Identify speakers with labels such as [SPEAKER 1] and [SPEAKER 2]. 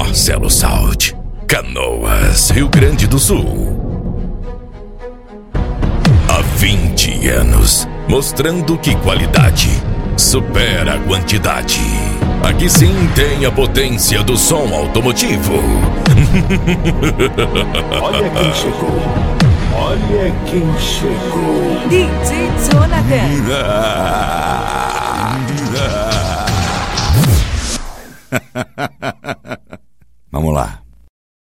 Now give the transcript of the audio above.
[SPEAKER 1] Marcelo Salt, Canoas, Rio Grande do Sul. Há 20 anos, mostrando que qualidade supera a quantidade. Aqui sim tem a potência do som automotivo.
[SPEAKER 2] Olha quem chegou. Olha quem chegou.
[SPEAKER 3] DJ Jonathan.